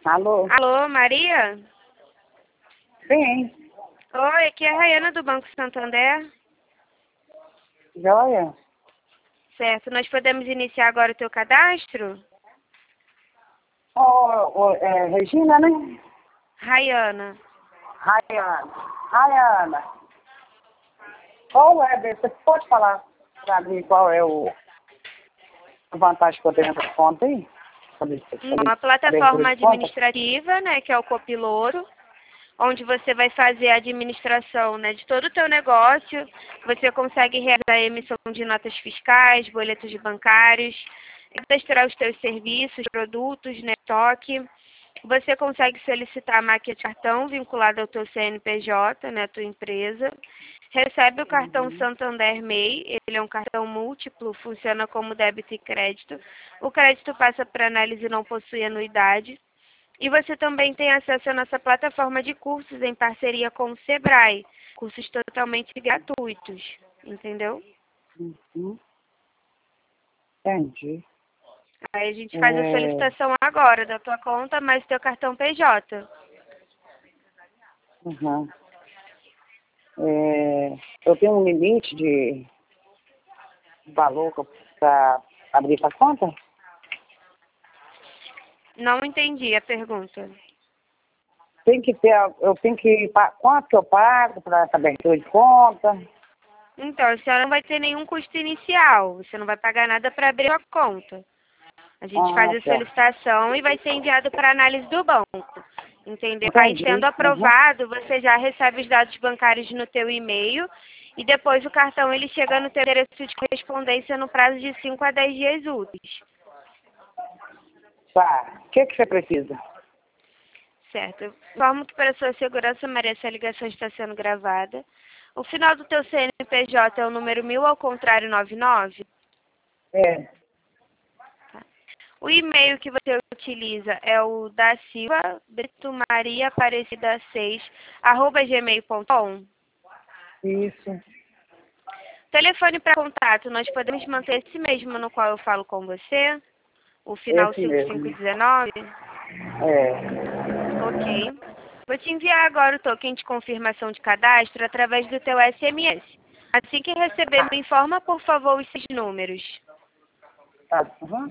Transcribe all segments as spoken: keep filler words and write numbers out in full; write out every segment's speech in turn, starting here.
Alô? Alô, Maria? Sim. Oi, aqui é a Rayana do Banco Santander. Joia? Certo, nós podemos iniciar agora o teu cadastro? Ô, ô, é, Regina, né? Rayana. Rayana. Rayana. Qual é, você pode falar pra mim qual é o, a vantagem que eu tenho nessa conta aí? Sabe, sabe, Uma plataforma administrativa, né, que é o Copilouro, onde você vai fazer a administração, né, de todo o teu negócio. Você consegue realizar a emissão de notas fiscais, boletos bancários, cadastrar os teus serviços, produtos, né, estoque. Você consegue solicitar a máquina de cartão vinculada ao teu C N P J, né, a tua empresa. Recebe o cartão Uhum. Santander M E I, ele é um cartão múltiplo, funciona como débito e crédito. O crédito passa para análise e não possui anuidade. E você também tem acesso à nossa plataforma de cursos em parceria com o Sebrae, cursos totalmente gratuitos, entendeu? Uhum. Entendi. Aí a gente faz a É, solicitação agora da tua conta, mais teu cartão P J. uhum. É, eu tenho um limite de valor para abrir essa conta? Não entendi a pergunta. Tem que ter, eu tenho que, pa- quanto que eu pago para essa abertura de conta? Então, a senhora não vai ter nenhum custo inicial, você não vai pagar nada para abrir a conta. A gente faz Ah, a tá. solicitação e vai ser enviado para análise do banco, entendeu? Aí, sendo Entendi. Uhum. aprovado, você já recebe os dados bancários no teu e-mail e depois o cartão ele chega no teu endereço de correspondência no prazo de cinco a dez dias úteis, Tá. O que, que você precisa? certo? Informo que para sua segurança, Maria, essa ligação está sendo gravada. O final do teu C N P J é o número mil ao contrário noventa e nove? É. O e-mail que você utiliza é o da Silva Brito Maria Aparecida seis, arroba gmail ponto com. Isso. Telefone para contato, nós podemos manter esse mesmo no qual eu falo com você? O final Esse cinco cinco mesmo. um nove? É. Ok. Vou te enviar agora o token de confirmação de cadastro através do teu S M S. Assim que receber, me informa, por favor, os seis números. Tá. Uhum.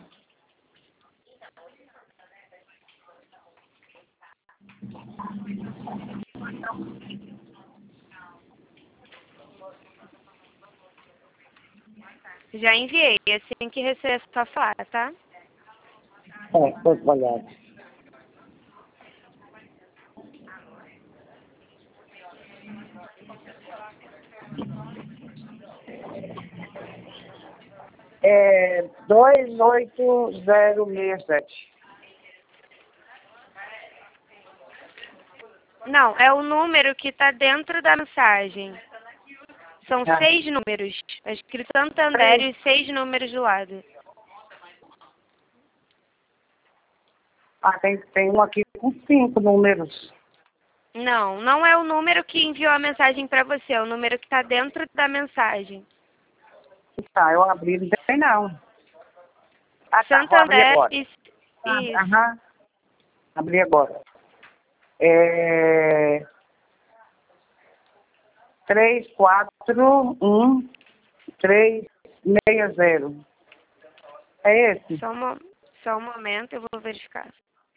Já enviei, assim que receber, é só falar, tá? É, tô olhando. É dois oito zero seis sete. Não, é o número que está dentro da mensagem. São Ah, seis números. Está escrito Santander três. e seis números do lado. Ah, tem, tem um aqui com cinco números. Não, não é o número que enviou a mensagem para você, é o número que está dentro da mensagem. Tá, eu abri, não tem não. Ah, tá, vou abrir Santander agora. e... Ah, Isso. aham. Abri agora. É... três quatro um três seis zero. É esse? Só um, mo- só um momento, eu vou verificar.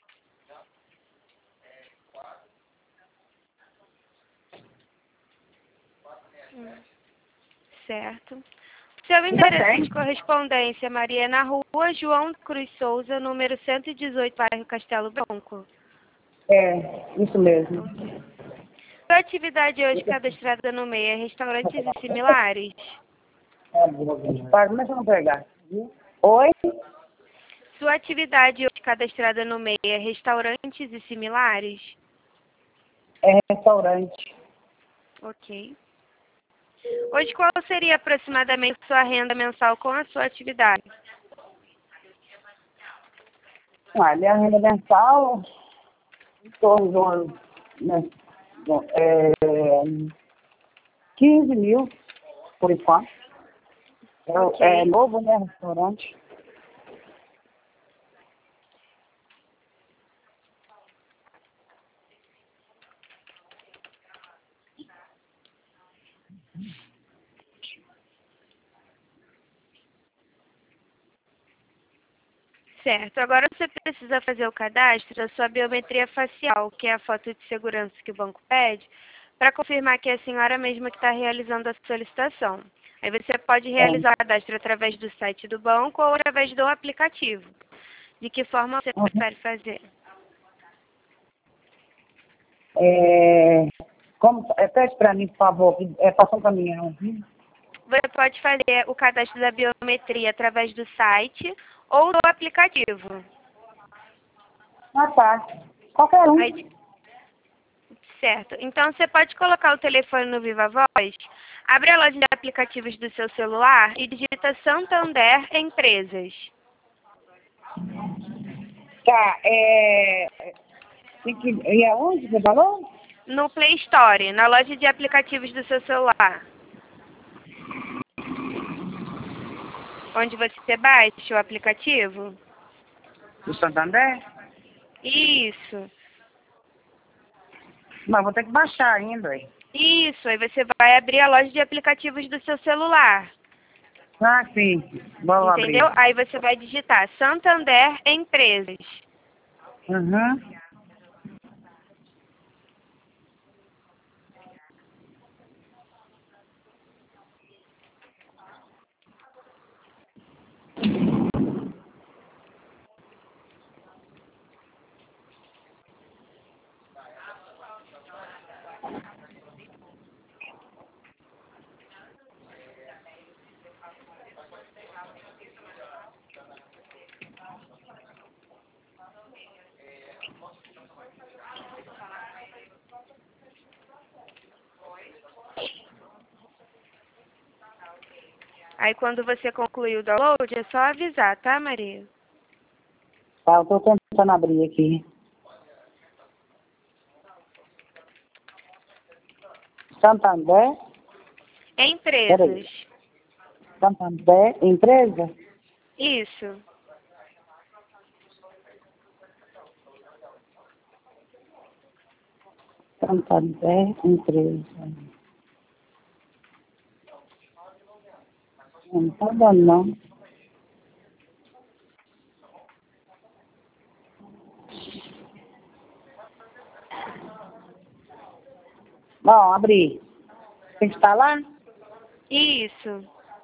Hum, Certo. Seu Já endereço tem. de correspondência, Maria, é na rua João Cruz Souza, número cento e dezoito, bairro Castelo Branco. É, isso mesmo. Ok. Sua atividade hoje cadastrada no MEI é restaurantes e similares? Pode, mas eu não pegar. Oi? Sua atividade hoje cadastrada no MEI é restaurantes e similares? É restaurante. Ok. Hoje, qual seria aproximadamente sua renda mensal com a sua atividade? Ah, minha renda mensal, em torno de né, é, quinze mil, por enquanto. É, é Ok. novo, né, restaurante. Certo. Agora você precisa fazer o cadastro da sua biometria facial, que é a foto de segurança que o banco pede, para confirmar que é a senhora mesma que está realizando a solicitação. Aí você pode realizar o cadastro através do site do banco ou através do aplicativo. De que forma você Uhum. prefere fazer? É, como, é, pede para mim, por favor, que- é, passa um caminhão. Viu? Você pode fazer o cadastro da biometria através do site ou do aplicativo. Ah, tá. Qualquer um. Aí, certo. Então, você pode colocar o telefone no Viva Voz, abre a loja de aplicativos do seu celular e digita Santander Empresas. Tá, é... Tem que, e aonde você falou? No Play Store, na loja de aplicativos do seu celular. Onde você baixa o aplicativo. Do Santander? Isso. Mas vou ter que baixar ainda, aí. Isso. Aí você vai abrir a loja de aplicativos do seu celular. Ah, sim. Vamos abrir. Entendeu? Aí você vai digitar Santander Empresas. Uhum. Aí quando você concluir o download, é só avisar, tá, Maria? Tá, eu tô tentando abrir aqui. Santander? Empresas. Peraí. Santander, empresa? Isso. Santander, empresa. Não tá dando, não. Bom, abri. Tem que instalar? Isso.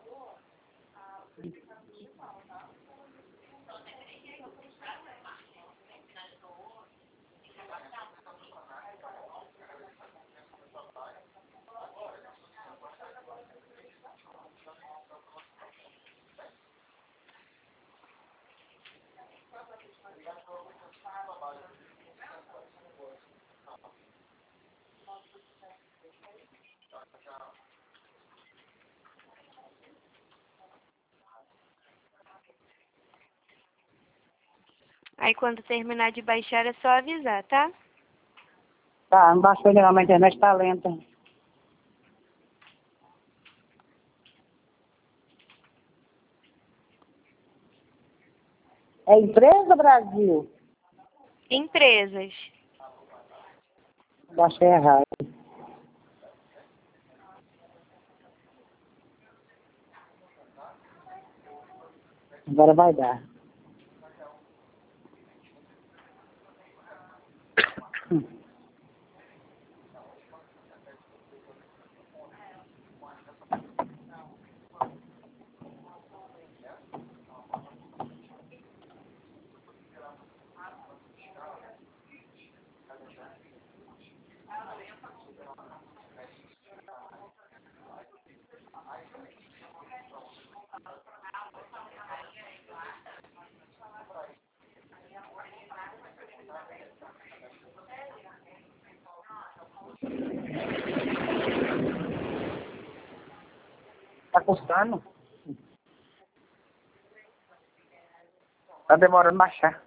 Aí quando terminar de baixar, é só avisar, tá? Tá, não baixou não, mas a internet tá lenta. É empresa, Brasil? Empresas. Baixei errado. Agora vai dar. Tá custando? Tá demorando baixar.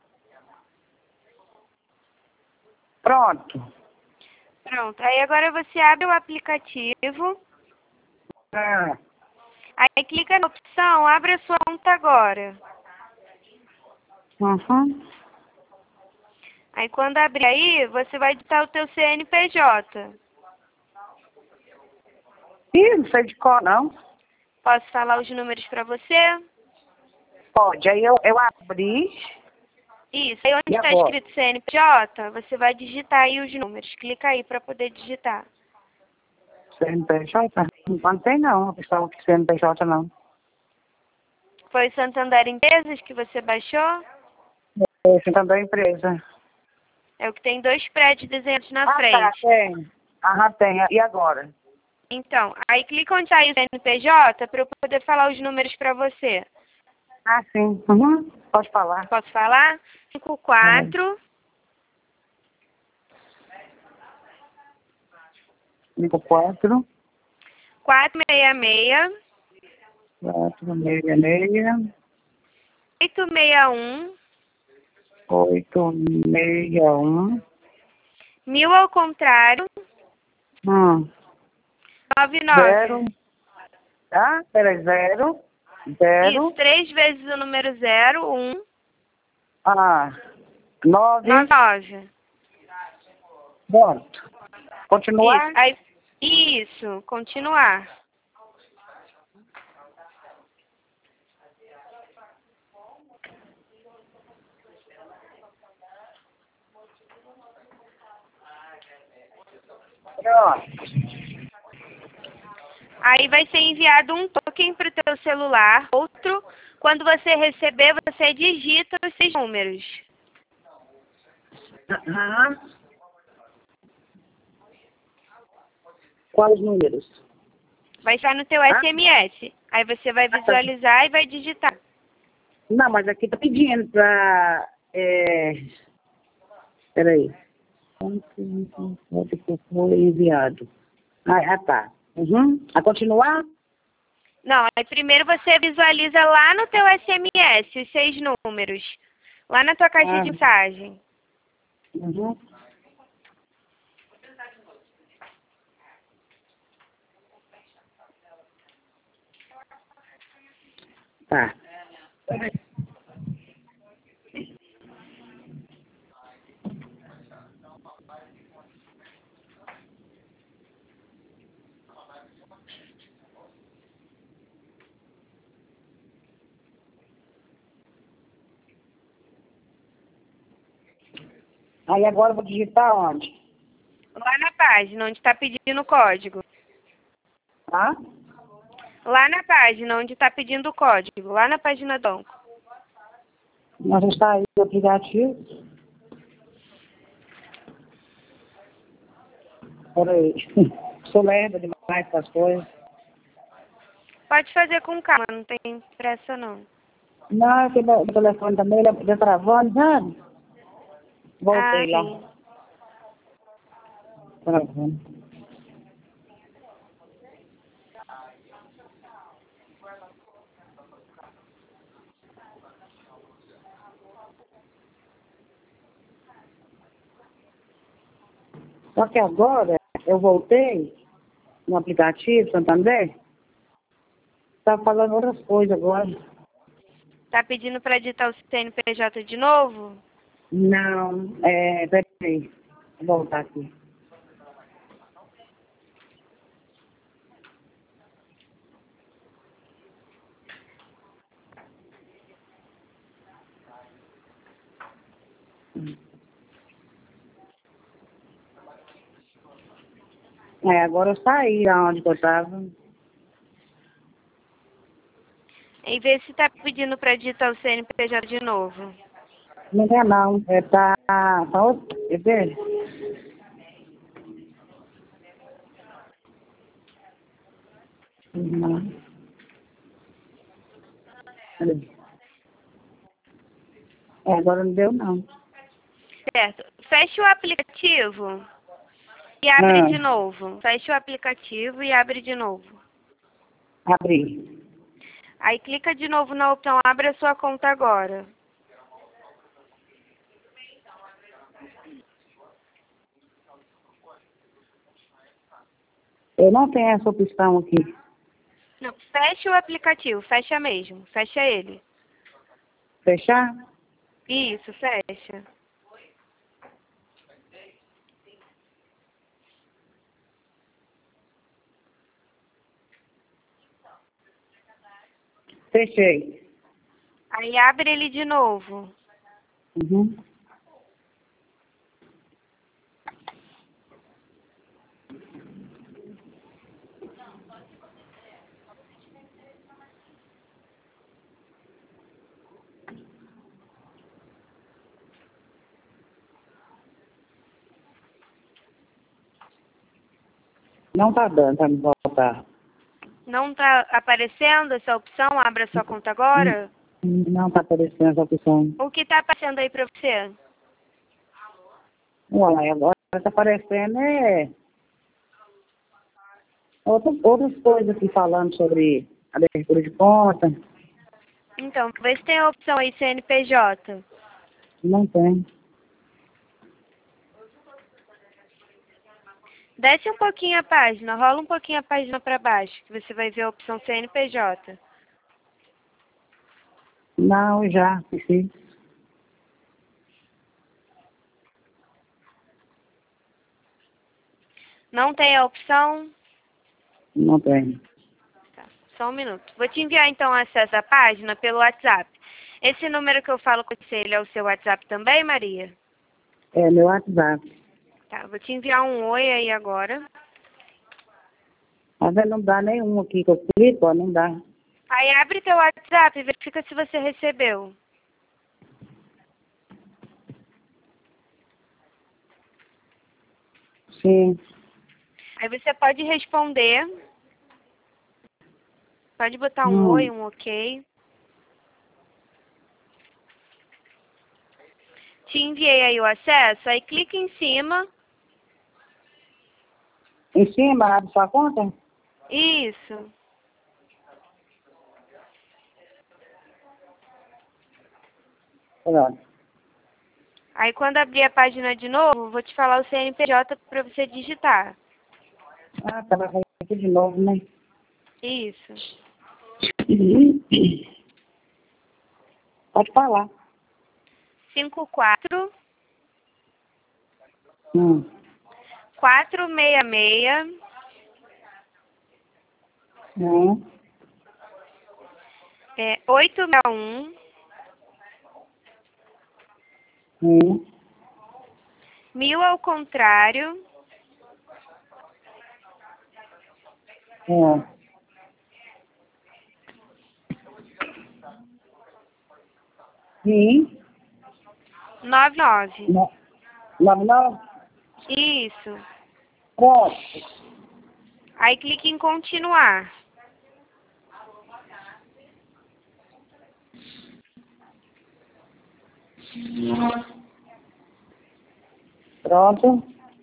Pronto. Pronto. Aí agora você abre o aplicativo. Ah, Aí clica na opção, abre a sua conta agora. uhum. Aí quando abrir aí, você vai digitar o teu C N P J. Ih, não sei de cor, não. Posso falar os números para você? Pode. Aí eu, eu abri. Isso. Aí onde E está agora? escrito C N P J, você vai digitar aí os números. Clica aí para poder digitar. C N P J? Não tem não, pessoal que C N P J não. Foi Santander Empresas que você baixou? Esse também é empresa. É o que tem dois prédios desenhados na Ah, tá, frente. tem. Aham, tem. E agora? Então, aí clica onde está aí o C N P J para eu poder falar os números para você. Ah, sim. Uhum. Pode falar. Posso falar? cinco quatro Cinco, quatro, quatro seis seis quatro, meia, meia, oito seis um oito, meia, um. mil ao contrário Hum. nove nove. Zero. Ah, peraí, zero. Isso, Zero. três vezes o número zero, um, Ah, nove. nove nove. Pronto. Isso, Continuar? aí, isso, continuar. Pronto. Aí vai ser enviado um token para o teu celular, outro, quando você receber, você digita os seis números. Aham. Quais números? Vai estar no teu Ah, S M S. Aí você vai visualizar e vai digitar. não, mas aqui tá pedindo pra... É... Peraí. Foi enviado. Ah, ah, tá. Uhum. A continuar? Não, aí primeiro você visualiza lá no teu S M S os seis números. Lá na tua caixa Ah, de mensagem. uhum. Tá. Aí agora eu vou digitar onde? Lá na página onde está pedindo o código. Tá? Lá na página onde está pedindo o código. Lá na página do banco. Nós está aí o aplicativo. Peraí. Sou lembra demais essas coisas. Pode fazer com calma, não tem pressa não. Não, que meu telefone também ele está travando, sabe? Ah, Voltei lá. sim. Travando. Só que agora eu voltei no aplicativo Santander. Tá falando outras coisas agora. Tá pedindo para digitar o C N P J de novo? Não, é, peraí. Vou voltar aqui. É, agora eu saí da onde eu estava. E vê se tá pedindo para digitar o C N P J de novo. Não é não, é tá, tá outro, quer ver? Não. Peraí. É, agora não deu não. Certo. Fecha o aplicativo e abre Ah, de novo. Fecha o aplicativo e abre de novo. abri. Aí clica de novo na opção Abre a sua conta agora. Eu não tenho essa opção aqui. Não, fecha o aplicativo, fecha mesmo, fecha ele. Fechar? Isso, fecha. Fechei. Aí abre ele de novo. Uhum. Não tá dando para me voltar. Não está aparecendo essa opção? Abra sua conta agora? Não tá aparecendo essa opção. O que está aparecendo aí para você? Uai, agora tá aparecendo é outras, outras coisas aqui falando sobre abertura de conta. Então, vê se tem a opção aí C N P J. Não tem. Desce um pouquinho a página, rola um pouquinho a página para baixo, que você vai ver a opção C N P J. Não, já, sim. Não tem a opção? Não tem. Tá, só um minuto. Vou te enviar então acesso à página pelo WhatsApp. Esse número que eu falo com você, ele é o seu WhatsApp também, Maria? É meu WhatsApp. Tá, vou te enviar um oi aí agora. Mas não dá nenhum aqui que eu clico, ó, não dá. Aí abre teu WhatsApp e verifica se você recebeu. Sim. Aí você pode responder. Pode botar um oi, Hum. um ok. Te enviei aí o acesso, aí clica em cima. Em cima, abre sua conta? Isso. Pronto. Aí quando abrir a página de novo, vou te falar o C N P J para você digitar. Ah, tá, vai fazer aqui de novo, né? Isso. Pode falar. cinco quatro Hum. quatro seis seis Hum. é, oito seis um Hum. mil ao contrário É. Sim. nove nove. No- Nove, nove? Isso. Pronto. Aí clique em continuar. Pronto.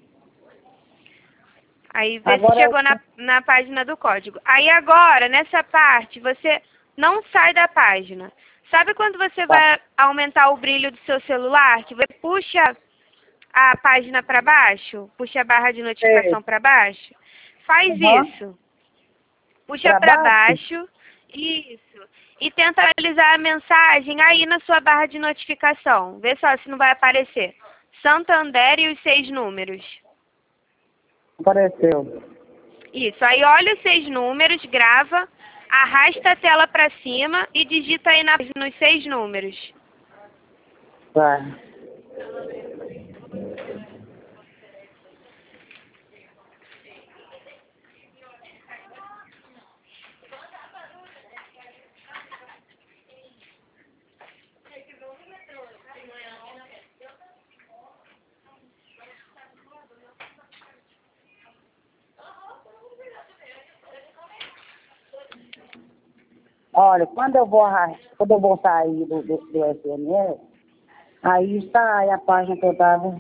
Aí vê se Agora eu... chegou na, na página do código. Aí agora, nessa parte, você não sai da página. Sabe quando você Tá. vai aumentar o brilho do seu celular, que você puxa a página para baixo, puxa a barra de Sei. notificação para baixo? Faz Uhum. isso. Puxa Pra para baixo? baixo. Isso. E tenta atualizar a mensagem aí na sua barra de notificação. Vê só se não vai aparecer. Santander e os seis números. Apareceu. Isso. Aí olha os seis números, grava, arrasta a tela para cima e digita aí na, nos seis números. Tá. Olha, quando eu vou arras- quando eu vou sair do, do, do S M S, aí sai a página que eu tava.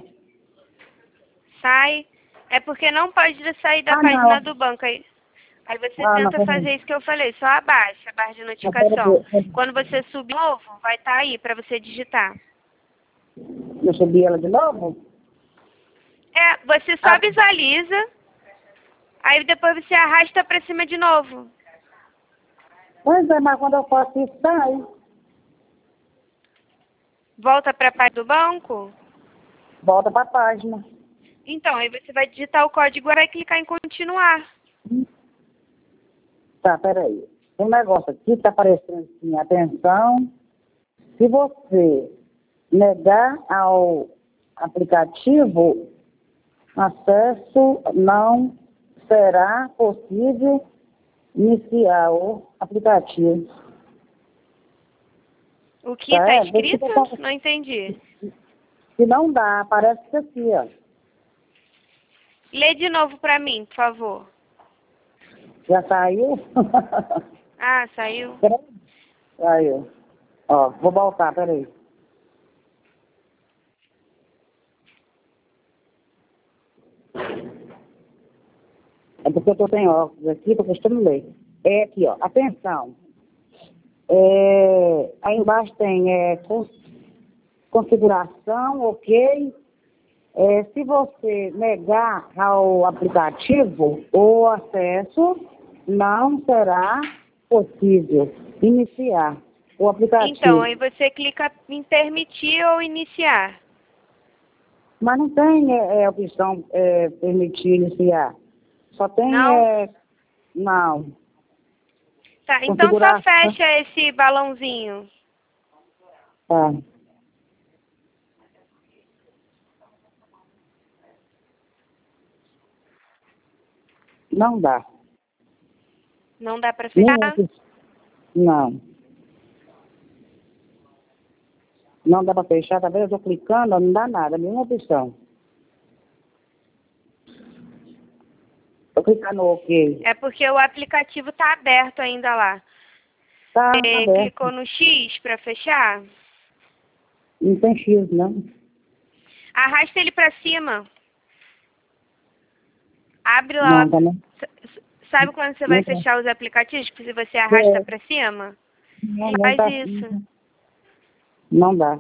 Sai. É porque não pode sair da Ah, página não. do banco. Aí, aí você Ah, não, tenta peraí. fazer isso que eu falei, só abaixa a barra de Não, notificação. peraí. Quando você subir de novo, vai estar aí para você digitar. Eu subi ela de novo? É, você só Ah, visualiza, aí depois você arrasta para cima de novo. pois é, mas quando eu faço isso, sai. Volta para a página do banco. Volta pra página. Então, aí você vai digitar o código e vai clicar em continuar. Tá, peraí. Tem um negócio aqui que tá aparecendo assim, atenção. Se você negar ao aplicativo, acesso não será possível iniciar o aplicativo. O que Tá, está é, escrito? deixa eu- Não entendi. Se não dá, aparece isso aqui, ó. Lê de novo para mim, por favor. Já saiu? Ah, saiu. Saiu. Ó, vou voltar, peraí. É porque eu tô sem óculos aqui, tô gostando de ler. É aqui, ó. Atenção. É, aí embaixo tem é, con- configuração, ok. É, se você negar ao aplicativo, o acesso não será possível iniciar o aplicativo. Então, aí você clica em permitir ou iniciar. Mas não tem é, é, opção é, permitir iniciar. Só tem... Não? É, não. Tá, então só Configurar- fecha esse balãozinho. Tá. Não dá. Não dá para Nem fechar? opção. Não. Não dá para fechar, tá vendo? Eu tô clicando, não dá nada, nenhuma opção. Vou clicar no OK. É porque o aplicativo está aberto ainda lá. Tá Você aberto. clicou no X para fechar? Não tem X, não. Arrasta ele para cima. Abre lá. Não, tá não. S- Sabe quando você vai Não tá. fechar os aplicativos? Que você arrasta É. para cima? Não, E não faz tá. isso. Não dá.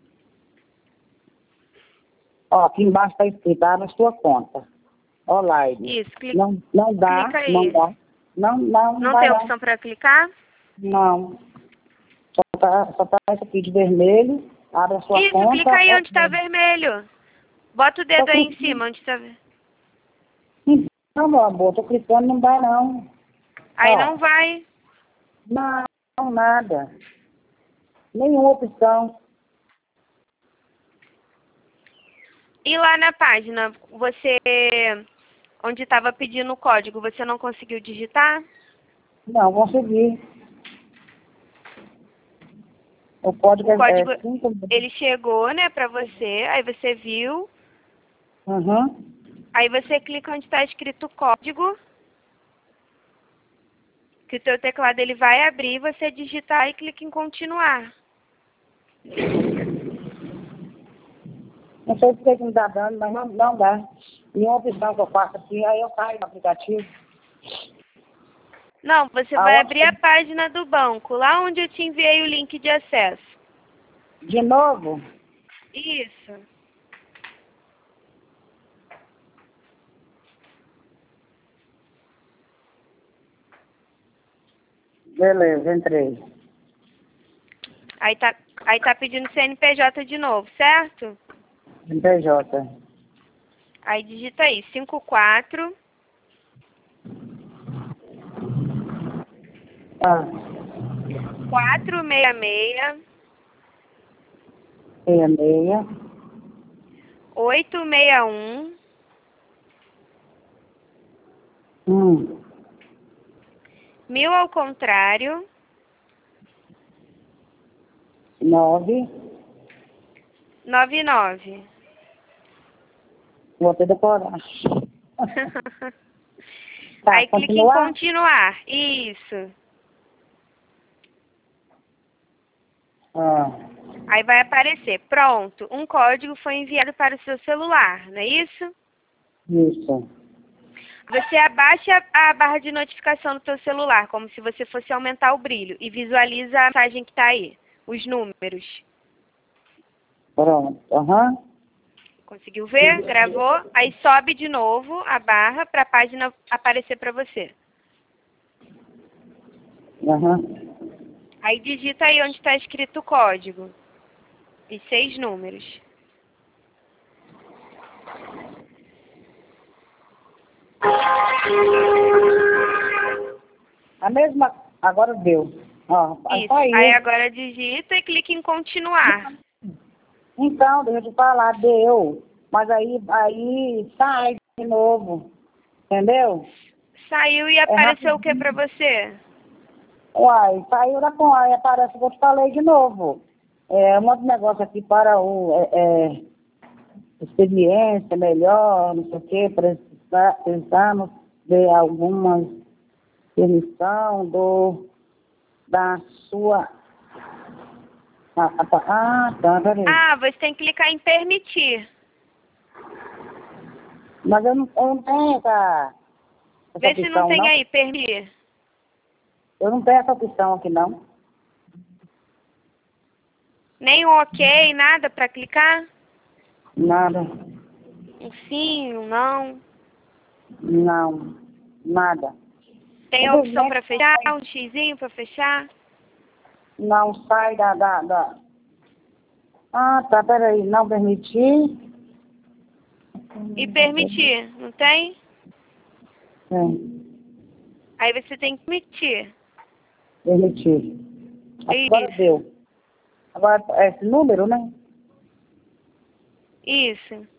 Ó, aqui embaixo está escrito, ah, na sua conta. Online. Isso, clica, Não, não dá, clica aí. não dá. Não, não, não Não vai tem não. opção para clicar? Não. Só tá, só tá isso aqui de vermelho. Abre a sua Isso, conta. clica aí onde está ok. vermelho. Bota o dedo Tô aí em clicando. cima, onde está ver- Não, meu amor, tô clicando, não dá não. Aí Ó. não vai. Não, não, nada. Nenhuma opção. E lá na página, você, onde estava pedindo o código, você não conseguiu digitar? Não, consegui. O código, O código, é cinco... ele chegou, né, pra você, aí você viu, Uhum. aí você clica onde está escrito código, que o teu teclado ele vai abrir, você digitar e clica em continuar. Não sei por que que não tá dando, mas não, não dá. Nenhuma opção que eu faço aqui, aí eu caio no aplicativo. Não, você Ah, vai ó. abrir a página do banco, lá onde eu te enviei o link de acesso. De novo? Isso. Beleza, entrei. Aí tá, aí tá pedindo C N P J de novo, certo? M P J. Aí digita aí, cinco quatro, Ah, quatro seis seis, meia, meia. oito seis um, Hum. mil ao contrário, Nove. nove nove. Vou ter decorar. Tá, Aí clica em continuar? continuar. Isso. Ah, Aí vai aparecer, pronto, um código foi enviado para o seu celular, não é isso? isso. Você abaixa a barra de notificação do seu celular, como se você fosse aumentar o brilho, e visualiza a mensagem que está aí, os números. Pronto. Aham. Conseguiu ver? Gravou? Aí sobe de novo a barra para a página aparecer para você. Aham. Aí digita aí onde está escrito o código. E seis números. A mesma. Agora deu. Ó, Isso. saiu. Aí agora digita e clica em continuar. Então, deixa eu te falar, deu. Mas aí, aí sai de novo. Entendeu? Saiu e É apareceu o que rapidinho. pra você? Uai, saiu da conta, aí aparece o que eu te falei de novo. É um monte de negócio aqui para o é, é, experiência melhor, não sei o quê, precisar, precisamos de algumas permissão do, da sua. Ah, ah, tá, ah, tá, peraí. Ah, você tem que clicar em permitir. Mas eu não, eu não tenho essa, essa Vê se não opção, tem não. aí, permitir. Eu não tenho essa opção aqui, não. Nem um ok, nada pra clicar? Nada. Um sim, um não. Não. Nada. Tem a opção pra Simplesmente fechar, um xizinho pra fechar? não sai da, da, da... Ah, tá, peraí. Não permitir. E permitir, não tem? Sim, Aí você tem que permitir. permitir. Agora Isso, deu. Agora é esse número, né? isso.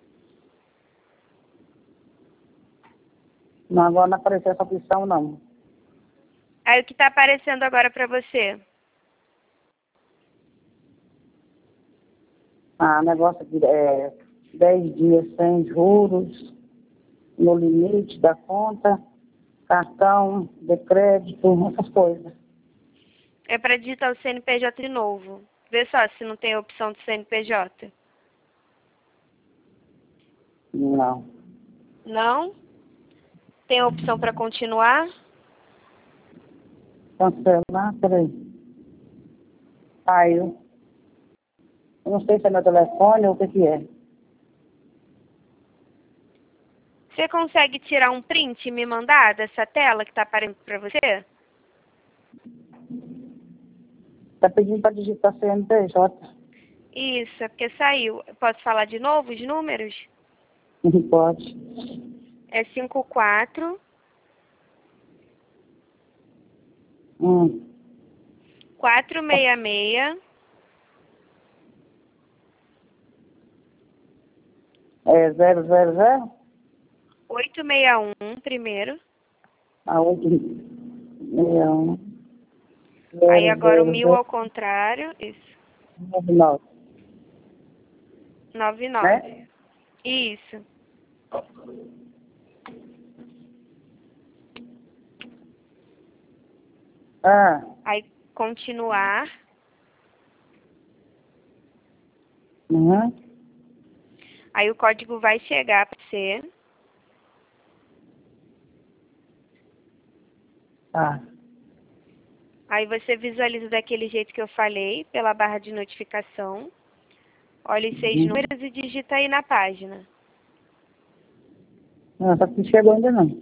Não, agora não apareceu essa opção, não. Aí o que tá aparecendo agora pra você? Ah, negócio de é, dez dias sem juros, no limite da conta, cartão de crédito, essas coisas. É pra digitar o C N P J de novo. Vê só se não tem a opção do C N P J. Não. Não? Tem a opção pra continuar? Cancelar, peraí. Saiu. Eu não sei se é meu telefone ou o que que é. Você consegue tirar um print e me mandar dessa tela que tá aparecendo pra você? Tá pedindo para digitar C N P J. Isso, é porque saiu. Posso falar de novo os números? Não pode. É cinco quatro Hum. quatro seis seis É zero zero zero? oito seis um primeiro. A oito seis um. Aí Zero agora o zero mil zero ao contrário. Isso. nove nove. nove nove. Né? Isso. Ah. Aí continuar. Uhum. Aí o código vai chegar para você. Tá. Aí você visualiza daquele jeito que eu falei, pela barra de notificação. Olha os seis Uhum. números e digita aí na página. Não, só que não chegou ainda não.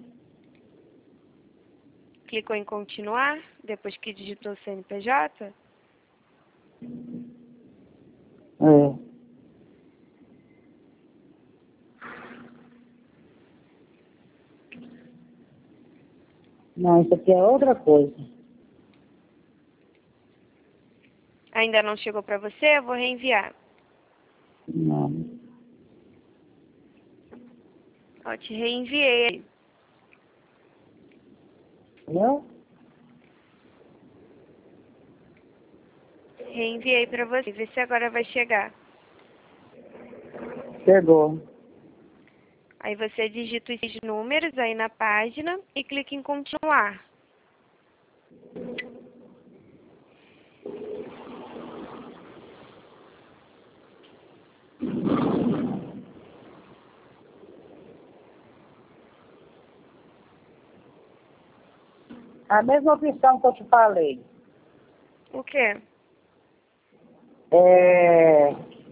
Clicou em continuar, depois que digitou o C N P J. É. Não, isso aqui é outra coisa. Ainda não chegou para você? Eu vou reenviar. Não. Ó, te reenviei. Entendeu? Reenviei para você. Vê se agora vai chegar. Chegou. Aí você digita os seis números aí na página e clica em continuar. A mesma opção que eu te falei. O quê? É...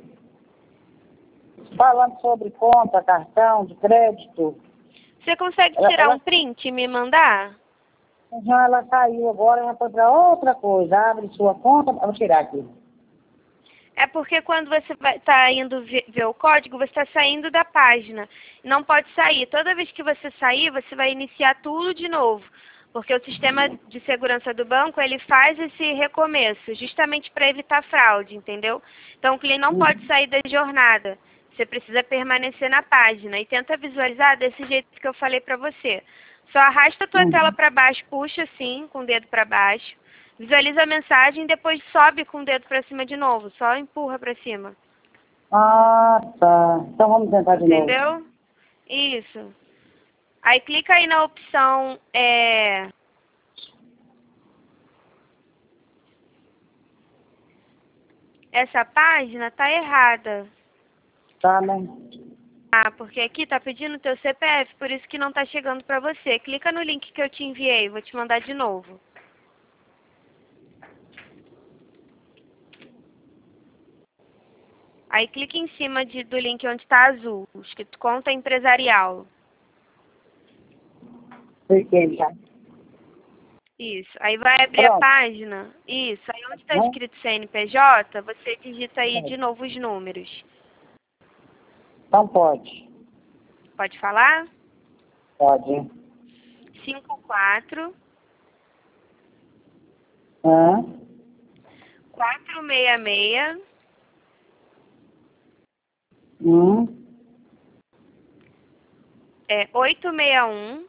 Falando sobre conta, cartão de crédito. Você consegue Ela, tirar ela, um print e me mandar? já ela saiu agora, ela foi para outra coisa. Abre sua conta, eu vou tirar aqui. É porque quando você está indo ver, ver o código, você está saindo da página. Não pode sair. Toda vez que você sair, você vai iniciar tudo de novo. Porque o sistema de segurança do banco, ele faz esse recomeço, justamente para evitar fraude, entendeu? Então, o cliente não Hum. pode sair da jornada. Você precisa permanecer na página. E tenta visualizar desse jeito que eu falei para você. Só arrasta a tua Hum. tela para baixo, puxa assim, com o dedo para baixo. Visualiza a mensagem e depois sobe com o dedo para cima de novo. Só empurra para cima. Ah, tá. Então vamos tentar de novo. Entendeu? Isso. Aí clica aí na opção, é... essa página tá errada. Tá, né? Ah, porque aqui tá pedindo teu C P F, por isso que não tá chegando pra você. Clica no link que eu te enviei, vou te mandar de novo. Aí clica em cima de, do link onde tá azul, escrito conta empresarial. Cliquei já. Isso. Aí vai abrir Pronto. a página. Isso. Aí onde tá Né? escrito C N P J, você digita aí É. de novo os números. Então pode. Pode falar? Pode. cinco quatro Hã? quatro seis seis Hum. é oito seis um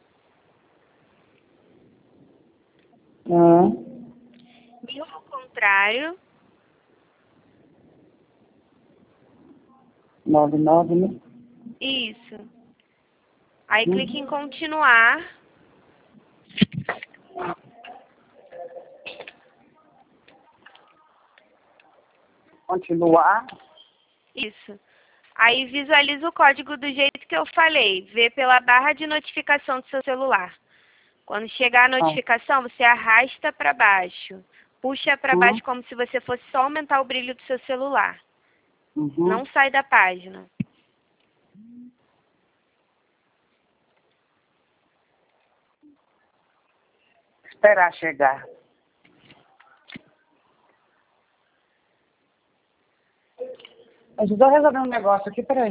Hã? mil ao contrário Nove, nove, né? isso. Aí Hum. clique em continuar. Continuar. Isso. Aí visualiza o código do jeito que eu falei. Vê pela barra de notificação do seu celular. Quando chegar a notificação, você arrasta para baixo. Puxa para Hum. baixo como se você fosse só aumentar o brilho do seu celular. Uhum. Não sai da página. Esperar chegar. Eu estou resolvendo um negócio aqui, peraí.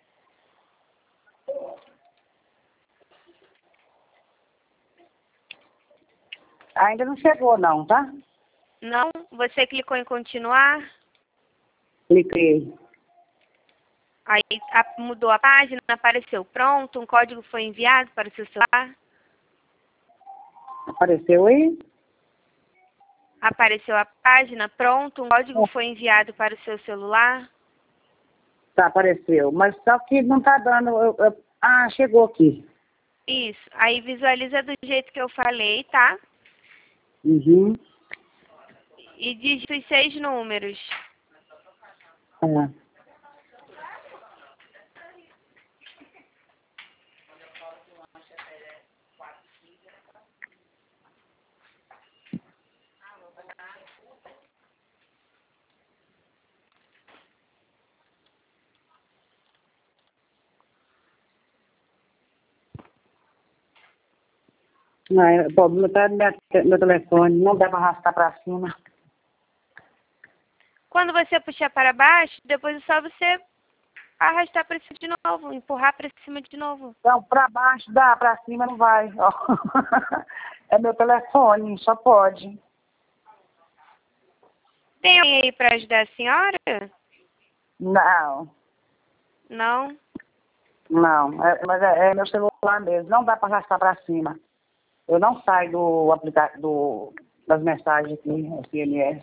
Ainda não chegou não, tá? Não? Você clicou em continuar? Cliquei. Aí a, mudou a página, apareceu pronto, um código foi enviado para o seu celular. Apareceu aí? Apareceu a página, pronto, um código foi enviado para o seu celular. Tá, apareceu. Mas só que não tá dando... eu- eu- Ah, chegou aqui. Isso. Aí visualiza do jeito que eu falei, tá? Uhum. E digita os seis números. É. Não, é- o problema tá no meu, meu telefone. Não dá pra arrastar pra cima. Quando você puxar para baixo, depois é só você arrastar para cima de novo, empurrar para cima de novo. Então, pra baixo dá, pra cima não vai. Ó. É meu telefone, só pode. Tem alguém aí para ajudar a senhora? Não, Não? não. É, mas é, é meu celular mesmo. Não dá pra arrastar pra cima. Eu não saio do aplicativo do, das mensagens aqui, S M S.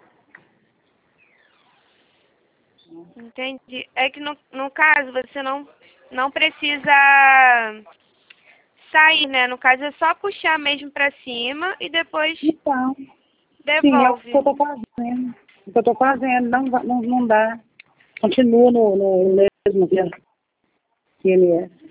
Entendi. É que no, no caso você não, não precisa sair, né? No caso é só puxar mesmo para cima e depois Então, sim, é o que devolve. eu tô fazendo. O que eu tô fazendo, não, va- não, não dá. Continua no, no mesmo que a S M S.